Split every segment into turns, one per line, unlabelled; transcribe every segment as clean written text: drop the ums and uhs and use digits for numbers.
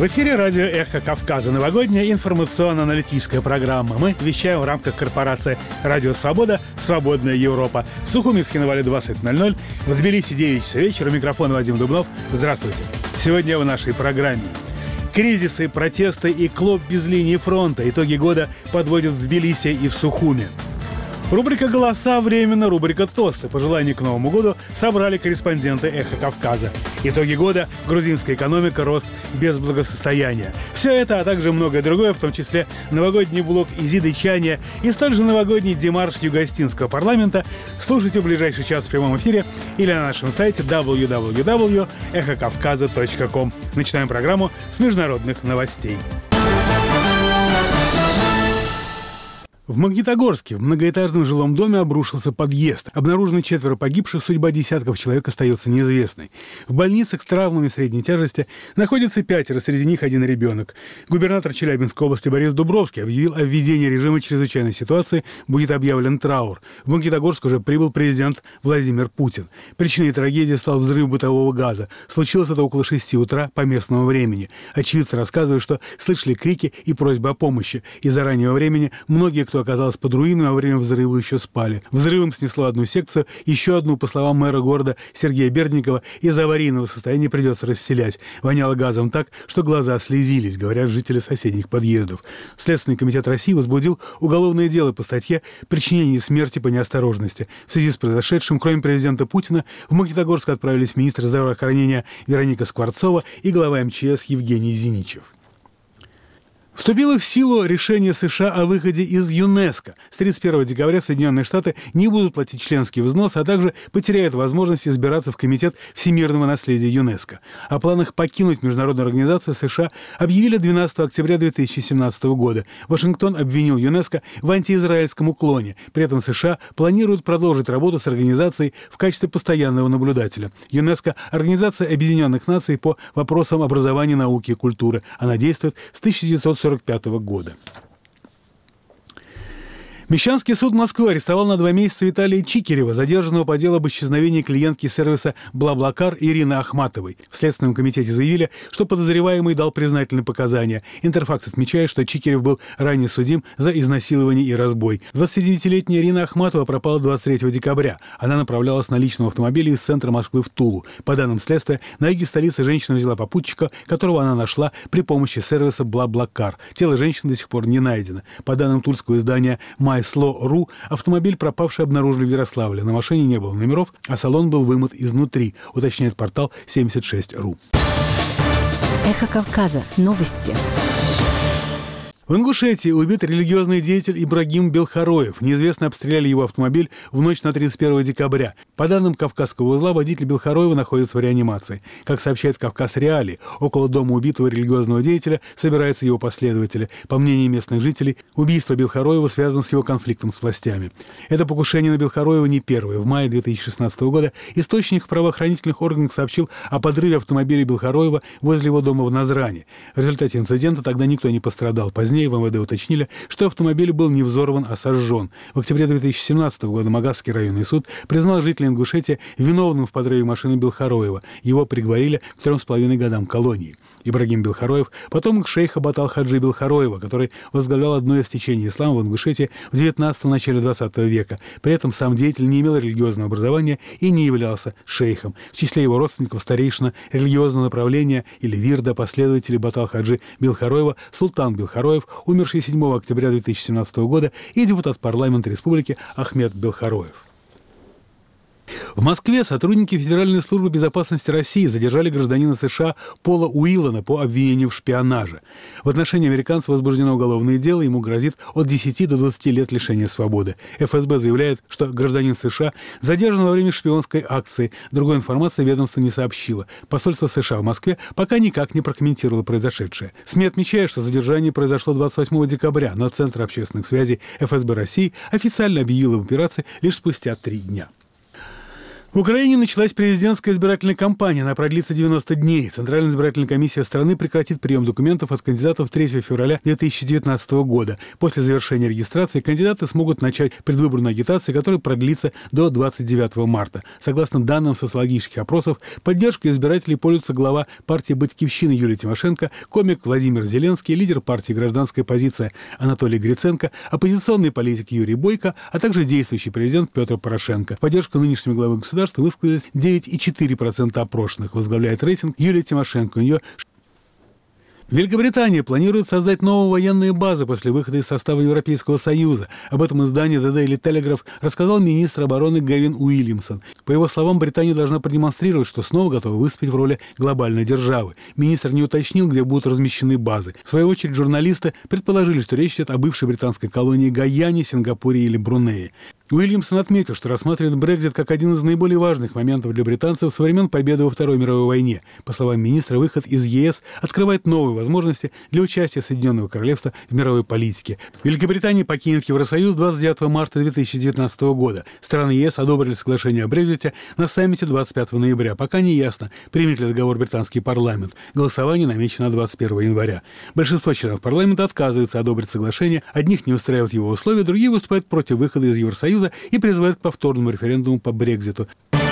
В эфире радио «Эхо Кавказа». Новогодняя информационно-аналитическая программа. Мы вещаем в рамках корпорации «Радио Свобода. Свободная Европа». В Сухуминске на Вале 20:00. В Тбилиси 9 часов вечера. У микрофона Вадим Дубнов. Здравствуйте. Сегодня в нашей программе. Кризисы, протесты и клуб без линии фронта. Итоги года подводят в Тбилиси и в Сухуми. Рубрика «Голоса» временно, рубрика «Тосты». Пожелания к Новому году собрали корреспонденты «Эхо Кавказа». Итоги года, грузинская экономика, рост без благосостояния. Все это, а также многое другое, в том числе новогодний блок Изиды Чания и столь же новогодний демарш Юго-Остинского парламента, слушайте в ближайший час в прямом эфире или на нашем сайте www.эхокавказа.ком. Начинаем программу с международных новостей. В Магнитогорске в многоэтажном жилом доме обрушился подъезд. Обнаружены 4 погибших, судьба десятков человек остается неизвестной. В больницах с травмами средней тяжести находится 5, среди них 1 ребенок. Губернатор Челябинской области Борис Дубровский объявил о введении режима чрезвычайной ситуации, будет объявлен траур. В Магнитогорск уже прибыл президент Владимир Путин. Причиной трагедии стал взрыв бытового газа. Случилось это около 6 утра по местному времени. Очевидцы рассказывают, что слышали крики и просьбы о помощи. Из-за раннего времени многие, кто оказался под руинами, во время взрыва еще спали. Взрывом снесло одну секцию, еще одну, по словам мэра города Сергея Бердникова, из-за аварийного состояния придется расселять. Воняло газом так, что глаза слезились, говорят жители соседних подъездов. Следственный комитет России возбудил уголовное дело по статье «Причинение смерти по неосторожности». В связи с произошедшим, кроме президента Путина, в Магнитогорск отправились министр здравоохранения Вероника Скворцова и глава МЧС Евгений Зиничев. Вступило в силу решение США о выходе из ЮНЕСКО. С 31 декабря Соединенные Штаты не будут платить членский взнос, а также потеряют возможность избираться в Комитет всемирного наследия ЮНЕСКО. О планах покинуть международную организацию США объявили 12 октября 2017 года. Вашингтон обвинил ЮНЕСКО в антиизраильском уклоне. При этом США планируют продолжить работу с организацией в качестве постоянного наблюдателя. ЮНЕСКО – Организация Объединенных Наций по вопросам образования, науки и культуры. Она действует с 1945 года. Мещанский суд Москвы арестовал на 2 месяца Виталия Чикирева, задержанного по делу об исчезновении клиентки сервиса «Блаблакар» Ирины Ахматовой. В Следственном комитете заявили, что подозреваемый дал признательные показания. Интерфакс отмечает, что Чикирев был ранее судим за изнасилование и разбой. 29-летняя Ирина Ахматова пропала 23 декабря. Она направлялась на личном автомобиле из центра Москвы в Тулу. По данным следствия, на юге столицы женщина взяла попутчика, которого она нашла при помощи сервиса «Блаблакар». Тело женщины до сих пор не найдено. По данным тульского издания «Сло.ру», автомобиль пропавший обнаружили в Ярославле. На машине не было номеров, а салон был вымыт изнутри, уточняет портал 76.ру.
Эхо Кавказа. Новости.
В Ингушетии убит религиозный деятель Ибрагим Белхароев. Неизвестно обстреляли его автомобиль в ночь на 31 декабря. По данным Кавказского узла, водитель Белхароева находится в реанимации. Как сообщает Кавказ Реалии, около дома убитого религиозного деятеля собираются его последователи. По мнению местных жителей, убийство Белхароева связано с его конфликтом с властями. Это покушение на Белхароева не первое. В мае 2016 года источник в правоохранительных органах сообщил о подрыве автомобиля Белхароева возле его дома в Назране. В результате инцидента тогда никто не пострадал. Позднее в МВД уточнили, что автомобиль был не взорван, а сожжен. В октябре 2017 года Магасский районный суд признал жителя Ингушетии виновным в подрыве машины Белхароева. Его приговорили к 3,5 годам колонии. Ибрагим Белхароев – потомок шейха Батал-Хаджи Белхароева, который возглавлял одно из течений ислама в Ингушетии в 19-м начале 20 века. При этом сам деятель не имел религиозного образования и не являлся шейхом. В числе его родственников старейшина религиозного направления или вирда последователи Батал-Хаджи Белхароева Султан Белхароев, умерший 7 октября 2017 года, и депутат парламента республики Ахмед Белхароев. В Москве сотрудники Федеральной службы безопасности России задержали гражданина США Пола Уиллана по обвинению в шпионаже. В отношении американца возбуждено уголовное дело, ему грозит от 10 до 20 лет лишения свободы. ФСБ заявляет, что гражданин США задержан во время шпионской акции. Другой информации ведомство не сообщило. Посольство США в Москве пока никак не прокомментировало произошедшее. СМИ отмечают, что задержание произошло 28 декабря, но Центр общественных связей ФСБ России официально объявил об операции лишь спустя 3 дня. В Украине началась президентская избирательная кампания. Она продлится 90 дней. Центральная избирательная комиссия страны прекратит прием документов от кандидатов 3 февраля 2019 года. После завершения регистрации кандидаты смогут начать предвыборную агитацию, которая продлится до 29 марта. Согласно данным социологических опросов, поддержкой избирателей пользуется глава партии «Батькивщина» Юлия Тимошенко, комик Владимир Зеленский, лидер партии «Гражданская позиция» Анатолий Гриценко, оппозиционный политик Юрий Бойко, а также действующий президент Петр Порошенко. Поддержка нынешнего главы государства высказались 9,4% опрошенных. Возглавляет рейтинг Юлия Тимошенко. У нее... Великобритания планирует создать новые военные базы после выхода из состава Европейского Союза. Об этом изданию The Daily Telegraph рассказал министр обороны Гэвин Уильямсон. По его словам, Британия должна продемонстрировать, что снова готова выступить в роли глобальной державы. Министр не уточнил, где будут размещены базы. В свою очередь, журналисты предположили, что речь идет о бывшей британской колонии Гаяне, Сингапуре или Брунее. Уильямсон отметил, что рассматривает Брексит как один из наиболее важных моментов для британцев со времен победы во Второй мировой войне. По словам министра, выход из ЕС открывает новые возможности для участия Соединенного Королевства в мировой политике. Великобритания покинет Евросоюз 29 марта 2019 года. Страны ЕС одобрили соглашение о Брексите на саммите 25 ноября. Пока не ясно, примет ли договор британский парламент. Голосование намечено на 21 января. Большинство членов парламента отказывается одобрить соглашение. Одних не устраивают его условия, другие выступают против выхода из Евросоюза и призывают к повторному референдуму по Брекситу.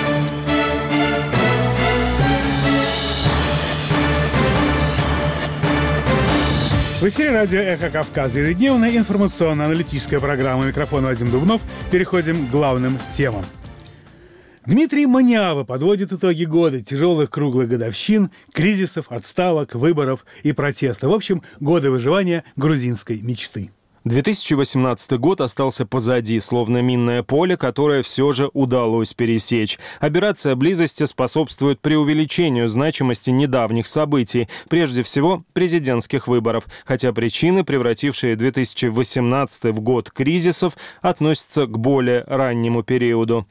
В эфире радио «Эхо Кавказа». Ежедневная информационно-аналитическая программа. Микрофон Вадим Дубнов. Переходим к главным темам. Дмитрий Манява подводит итоги года, тяжелых круглых годовщин, кризисов, отставок, выборов и протеста. В общем, годы выживания грузинской мечты.
2018 год остался позади, словно минное поле, которое все же удалось пересечь. Операция близости способствует преувеличению значимости недавних событий, прежде всего президентских выборов, хотя причины, превратившие 2018 в год кризисов, относятся к более раннему периоду.